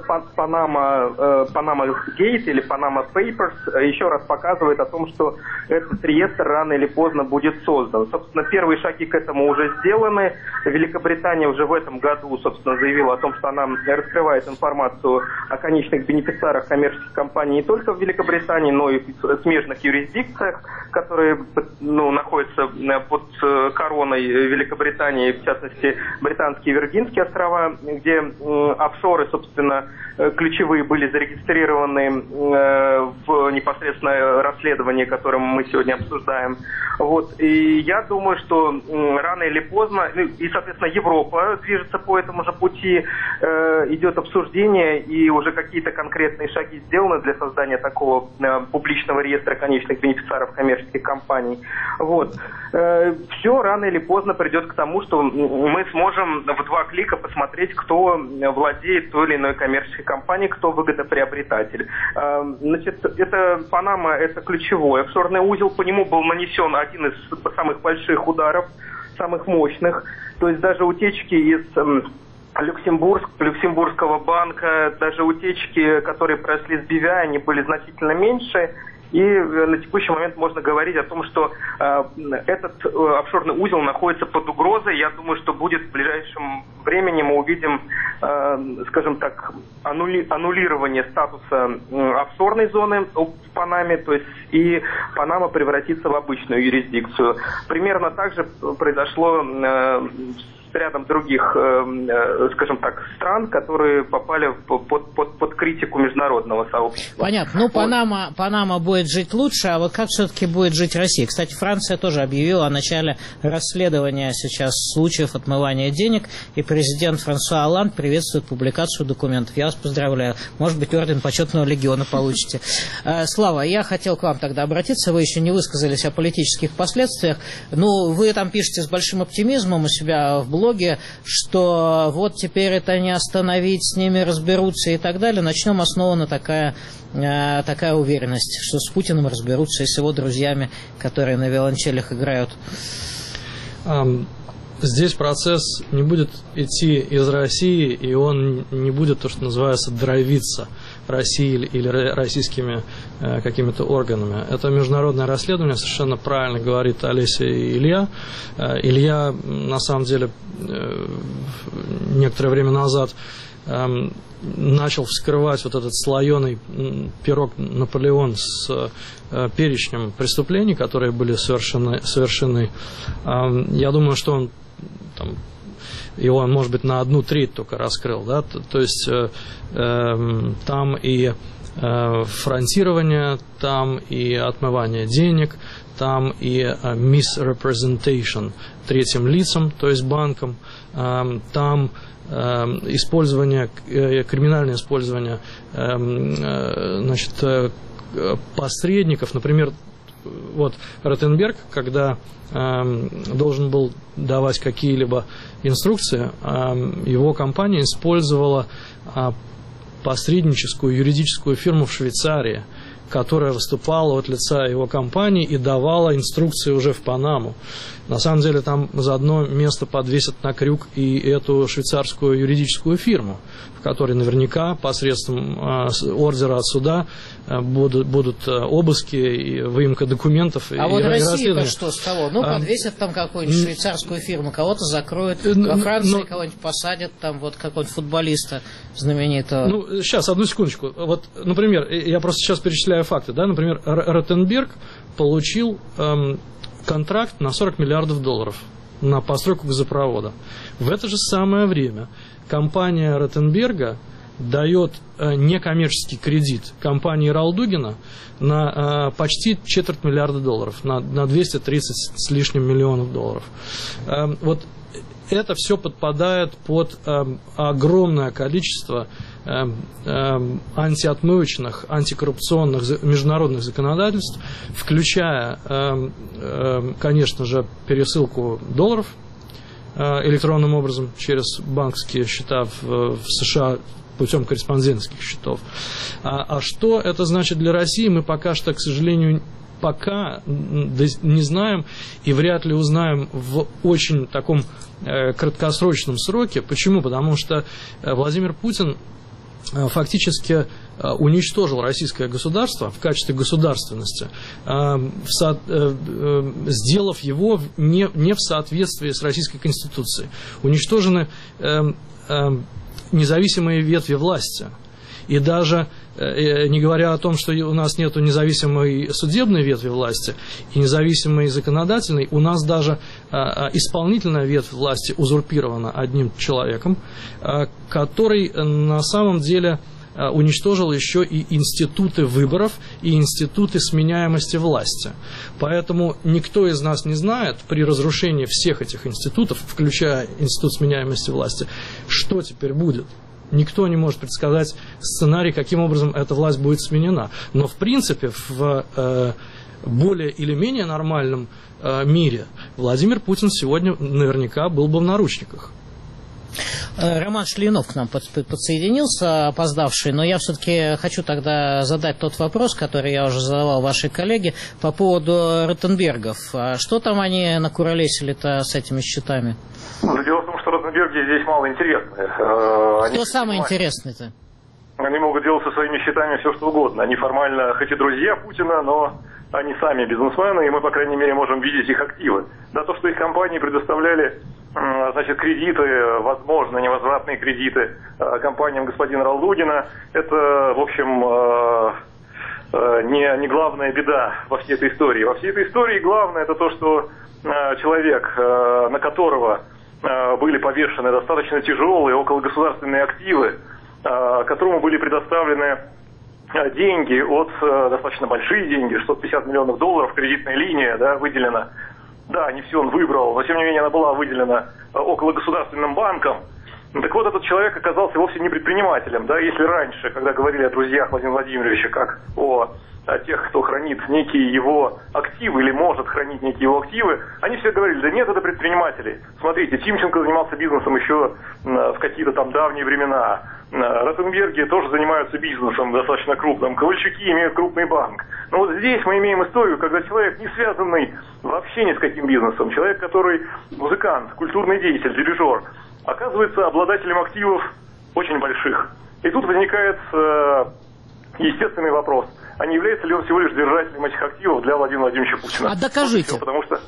Panama Gate или Panama Papers еще раз показывает о том, что этот реестр рано или поздно будет создан. Собственно, первые шаги к этому уже сделаны. Великобритания уже в этом году, собственно, заявила о том, что она раскрывает информацию о конечных бенефициарах коммерческих компаний не только в Великобритании, но и в смежных юрисдикциях, которые находятся под короной Великобритании, в частности, Британские Виргинские острова, где офшоры, собственно, ключевые были зарегистрированы в непосредственное расследование, которое мы сегодня обсуждаем. Вот. И я думаю, что рано или поздно, и, соответственно, Европа движется по этому же пути, идет обсуждение, и уже какие-то конкретные шаги сделаны для создания такого публичного реестра конечных бенефициаров коммерческих компаний. Вот. Все рано или поздно придет к тому, что мы сможем в 2 клика посмотреть, кто владеет той или иной коммерческой компанией, кто выгодоприобретатель. Значит, это Панама, это ключевой офшорный узел, по нему был нанесен один из самых больших ударов, самых мощных. То есть даже утечки из Люксембургского банка, даже утечки, которые прошли с BVI, они были значительно меньше. И на текущий момент можно говорить о том, что этот офшорный узел находится под угрозой. Я думаю, что будет в ближайшем времени мы увидим, скажем так, аннулирование статуса офшорной зоны в Панаме, то есть и Панама превратится в обычную юрисдикцию. Примерно так же произошло с рядом других, скажем так, стран, которые попали под критику международного сообщества. Понятно. Ну, Панама будет жить лучше, а вот как все-таки будет жить Россия? Кстати, Франция тоже объявила о начале расследования сейчас случаев отмывания денег, и президент Франсуа Олланд приветствует публикацию документов. Я вас поздравляю. Может быть, орден почетного легиона получите. Слава, я хотел к вам тогда обратиться. Вы еще не высказались о политических последствиях. Ну, вы там пишете с большим оптимизмом у себя в блоге, что вот теперь это не остановить, с ними разберутся и так далее. Начнем основана такая уверенность, что с Путиным разберутся и с его друзьями, которые на виолончелях играют. Здесь процесс не будет идти из России, и он не будет, то, что называется, дровиться Россией или российскими какими-то органами. Это международное расследование, совершенно правильно говорит Олеся и Илья. Илья, на самом деле, некоторое время назад начал вскрывать вот этот слоеный пирог Наполеон с перечнем преступлений, которые были совершены. Я думаю, что он его, может быть, на 1/3 только раскрыл, да? То есть там и фронтирование, там и отмывание денег, там и misrepresentation третьим лицам, то есть банкам, там криминальное использование посредников. Например, вот Ротенберг, когда должен был давать какие-либо инструкции, его компания использовала посредническую юридическую фирму в Швейцарии, которая выступала от лица его компании и давала инструкции уже в Панаму. На самом деле там за одно место подвесят на крюк и эту швейцарскую юридическую фирму, в которой наверняка посредством ордера от суда будут обыски и выемка документов. А вот Россия что с того? Ну, подвесят там какую-нибудь швейцарскую фирму, кого-то закроют, во Франции кого-нибудь посадят, там вот какого-нибудь футболиста знаменитого. Ну, сейчас, одну секундочку. Вот, например, я просто сейчас перечисляю факты, да, например, Ротенберг получил контракт на $40 миллиардов на постройку газопровода. В это же самое время компания Ротенберга дает некоммерческий кредит компании Ралдугина на почти $250 миллиарда, на 230 с лишним миллионов долларов. Вот это все подпадает под огромное количество антиотмывочных, антикоррупционных международных законодательств, включая, конечно же, пересылку долларов электронным образом через банковские счета в США путем корреспондентских счетов. А что это значит для России, мы пока что, к сожалению, пока не знаем и вряд ли узнаем в очень таком краткосрочном сроке. Почему? Потому что Владимир Путин фактически уничтожил российское государство в качестве государственности, сделав его не в соответствии с Российской Конституцией. Уничтожены независимые ветви власти. И даже не говоря о том, что у нас нет независимой судебной ветви власти и независимой законодательной, у нас даже исполнительная ветвь власти узурпирована одним человеком, который на самом деле уничтожил еще и институты выборов и институты сменяемости власти. Поэтому никто из нас не знает при разрушении всех этих институтов, включая институт сменяемости власти, что теперь будет. Никто не может предсказать сценарий, каким образом эта власть будет сменена. Но, в принципе, в более или менее нормальном мире Владимир Путин сегодня наверняка был бы в наручниках. Роман Шлинов к нам подсоединился, опоздавший, но я все-таки хочу тогда задать тот вопрос, который я уже задавал вашей коллеге по поводу Ротенбергов. А что там они накуролесили-то с этими счетами? Дело в том, что Ротенберги здесь мало интересны. Что самое интересное-то? Они могут делать со своими счетами все, что угодно. Они формально хоть и друзья Путина, но они сами бизнесмены, и мы, по крайней мере, можем видеть их активы. Да, то, что их компании предоставляли, значит, кредиты, возможно, невозвратные кредиты компаниям господина Ралдугина, это, в общем, не главная беда во всей этой истории. Во всей этой истории главное это то, что человек, на которого были повешены достаточно тяжелые окологосударственные активы, которому были предоставлены деньги достаточно большие деньги, $650 миллионов, кредитная линия, да, выделена. Да, не все он выбрал, но тем не менее она была выделена окологосударственным банком. Так вот, этот человек оказался вовсе не предпринимателем. Да? Если раньше, когда говорили о друзьях Владимира Владимировича, как о тех, кто хранит некие его активы или может хранить некие его активы, они все говорили, да нет, это предприниматели. Смотрите, Тимченко занимался бизнесом еще в какие-то там давние времена. Ротенберги тоже занимаются бизнесом достаточно крупным. Ковальчуки имеют крупный банк. Но вот здесь мы имеем историю, когда человек, не связанный вообще ни с каким бизнесом, человек, который музыкант, культурный деятель, дирижер, оказывается обладателем активов очень больших. И тут возникает естественный вопрос. А не является ли он всего лишь держателем этих активов для Владимира Владимировича Путина? А докажите. Потому что...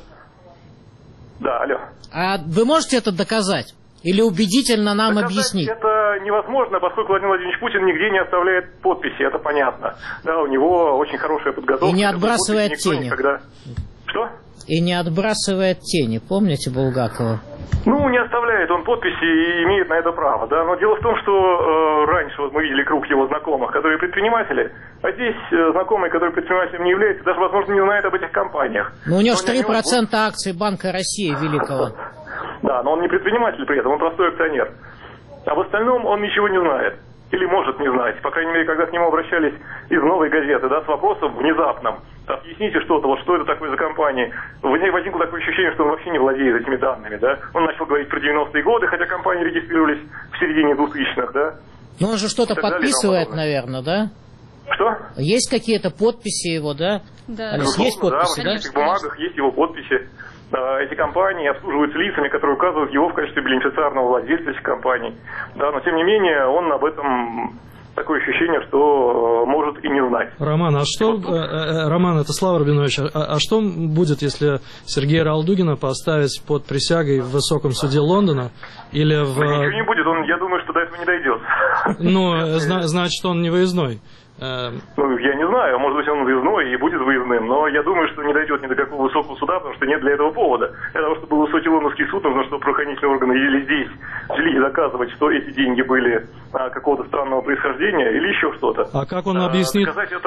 Да, алло. А вы можете это доказать? Или убедительно нам доказать объяснить? Это невозможно, поскольку Владимир Владимирович Путин нигде не оставляет подписи, это понятно. Да, у него очень хорошая подготовка. И не отбрасывает тени. Никогда... Что? И не отбрасывает тени, помните Булгакова? Ну, не оставляет он подписи и имеет на это право, да. Но дело в том, что раньше вот мы видели круг его знакомых, которые предприниматели, а здесь знакомые, которые предпринимателем не являются, даже, возможно, не знают об этих компаниях. Ну, у него же 3% акций Банка России великого. Да, но он не предприниматель при этом, он простой акционер. А в остальном он ничего не знает. Или может не знать. По крайней мере, когда к нему обращались из «Новой газеты», да, с вопросом внезапным. Объясните что-то, вот что это такое за компания. Возникло такое ощущение, что он вообще не владеет этими данными, да. Он начал говорить про 90-е годы, хотя компании регистрировались в середине 2000-х, да. Ну, он же что-то подписывает, наверное, да? Что? Есть какие-то подписи его, да? Да. Алис, есть подписи, да? В этих бумагах есть его подписи. Эти компании обслуживаются лицами, которые указывают его в качестве бенефициарного владельца этих компаний. Да, но тем не менее он об этом... Такое ощущение, что может и не знать. Роман, Роман, это Слава Рубинович, а что будет, если Сергея Ралдугина поставить под присягой в Высоком суде Лондона или в... Ничего не будет, я думаю, что до этого не дойдет. Ну, значит, он не выездной. Ну, я не знаю, может быть, он выездной и будет выездным, но я думаю, что не дойдет ни до какого высокого суда, потому что нет для этого повода. Для того, чтобы был высокий лондонский суд, нужно, чтобы правоохранительные органы или здесь шли доказывать, что эти деньги были какого-то странного происхождения или еще что-то. А как он объяснит,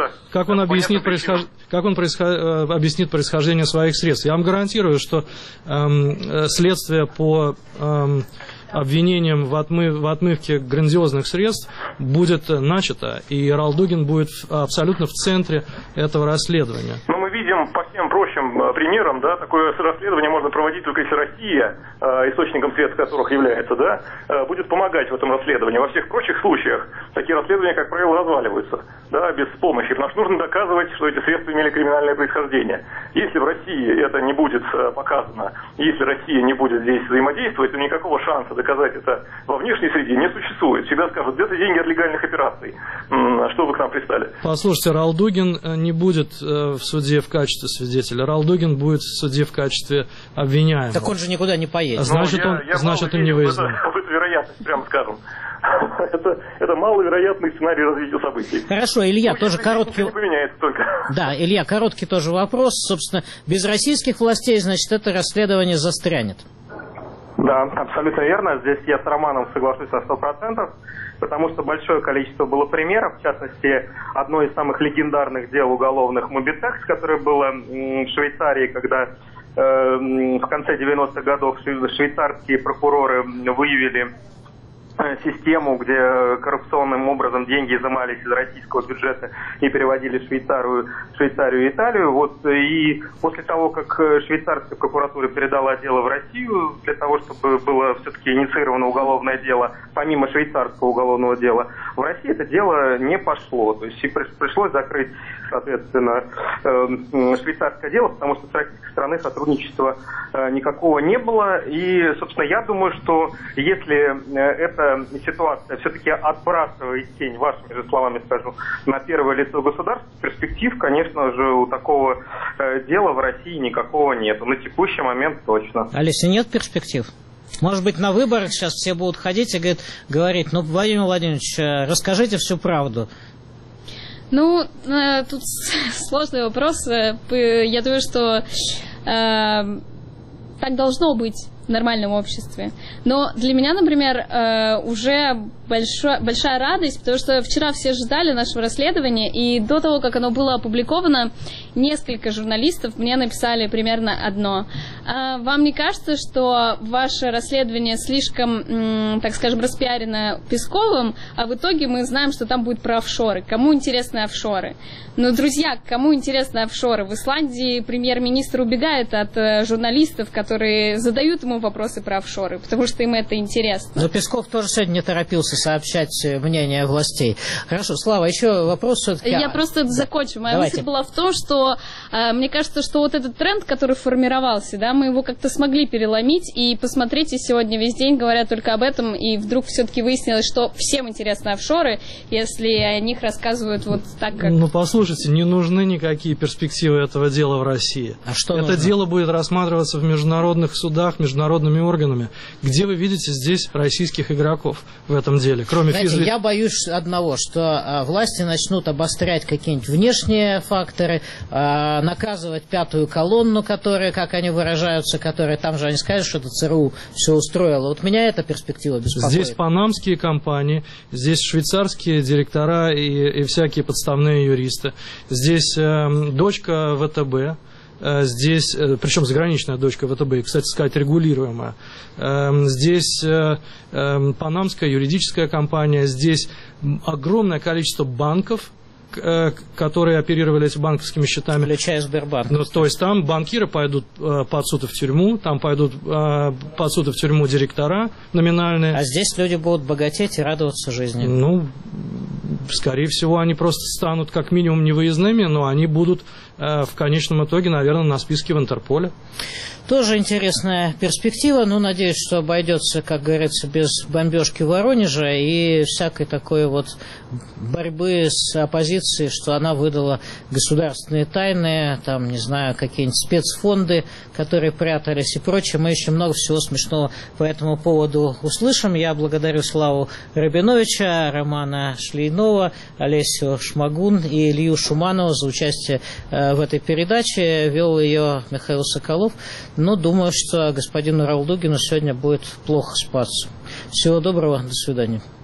объяснит происхождение своих средств? Я вам гарантирую, что следствие по... обвинением в отмывке грандиозных средств будет начато, и Ралдугин будет абсолютно в центре этого расследования. Но мы видим по всем прочим примерам, да, такое расследование можно проводить только если Россия, источником средств которых является, да, будет помогать в этом расследовании. Во всех прочих случаях такие расследования, как правило, разваливаются, да, без помощи, потому что нужно доказывать, что эти средства имели криминальное происхождение. Если в России это не будет показано, если Россия не будет здесь взаимодействовать, то никакого шанса доказать это во внешней среде не существует. Всегда скажут, где-то деньги от легальных операций. Что вы к нам пристали? Послушайте, Ралдугин не будет в суде в качестве свидетеля. Ралдугин будет в суде в качестве обвиняемого. Так он же никуда не поедет. Значит, он не выездной. В эту вероятность, прямо скажем. Это маловероятный сценарий развития событий. Хорошо, Илья, тоже короткий... Не поменяется только. Да, Илья, короткий тоже вопрос. Собственно, без российских властей, значит, это расследование застрянет. Да, абсолютно верно. Здесь я с Романом соглашусь на 100%, потому что большое количество было примеров, в частности, одно из самых легендарных дел уголовных Мобитекс, которое было в Швейцарии, когда в конце 90-х годов швейцарские прокуроры выявили систему, где коррупционным образом деньги изымались из российского бюджета и переводили в Швейцарию и Италию. Вот, и после того, как швейцарская прокуратура передала дело в Россию, для того, чтобы было все-таки инициировано уголовное дело, помимо швейцарского уголовного дела, в России это дело не пошло. То есть пришлось закрыть, соответственно, швейцарское дело, потому что с российской стороны сотрудничества никакого не было. И, собственно, я думаю, что если эта ситуация все-таки отбрасывает тень, вашими же словами скажу, на первое лицо государства, перспектив, конечно же, у такого дела в России никакого нет. На текущий момент точно. Олеся, нет перспектив? Может быть, на выборах сейчас все будут ходить и говорить, ну, Владимир Владимирович, расскажите всю правду. Ну, тут сложный вопрос. Я думаю, что так должно быть в нормальном обществе. Но для меня, например, уже большая радость, потому что вчера все ждали нашего расследования, и до того, как оно было опубликовано, несколько журналистов мне написали примерно одно. Вам не кажется, что ваше расследование слишком, так скажем, распиарено Песковым, а в итоге мы знаем, что там будет про офшоры? Кому интересны офшоры? Ну, друзья, кому интересны офшоры? В Исландии премьер-министр убегает от журналистов, которые задают ему вопросы про офшоры, потому что им это интересно. Но Песков тоже сегодня не торопился сообщать мнение властей. Хорошо, Слава, еще вопрос все-таки. Я просто закончу. Моя мысль была в том, что мне кажется, что вот этот тренд, который формировался, да, мы его как-то смогли переломить, и посмотрите, сегодня весь день говорят только об этом, и вдруг все-таки выяснилось, что всем интересны офшоры, если о них рассказывают вот так, как... Ну, послушайте, не нужны никакие перспективы этого дела в России. А что это дело будет рассматриваться в международных судах, международными органами. Где вы видите здесь российских игроков в этом деле, кроме физлиц? Я боюсь одного, что власти начнут обострять какие-нибудь внешние факторы, наказывать пятую колонну, которая, как они выражаются, которая, там же они скажут, что это ЦРУ все устроило. Вот меня эта перспектива беспокоит. Здесь панамские компании, здесь швейцарские директора и всякие подставные юристы. Здесь дочка ВТБ. Здесь, причем заграничная дочка ВТБ, и, кстати сказать, регулируемая. Здесь панамская юридическая компания, здесь огромное количество банков, которые оперировали этими банковскими счетами. Включая Сбербанк. Ну, то есть там банкиры пойдут под суд и в тюрьму, там пойдут под суд и в тюрьму директора номинальные. А здесь люди будут богатеть и радоваться жизни. Ну, скорее всего, они просто станут как минимум невыездными, но они будут в конечном итоге, наверное, на списке в Интерполе. Тоже интересная перспектива, но надеюсь, что обойдется, как говорится, без бомбежки Воронежа и всякой такой вот борьбы с оппозицией, что она выдала государственные тайны, там, не знаю, какие-нибудь спецфонды, которые прятались и прочее. Мы еще много всего смешного по этому поводу услышим. Я благодарю Славу Рабиновича, Романа Шлейнова, Олесю Шмагун и Илью Шуманова за участие в этой передаче. Вел ее Михаил Соколов. Но думаю, что господину Ралдугину сегодня будет плохо спаться. Всего доброго, до свидания.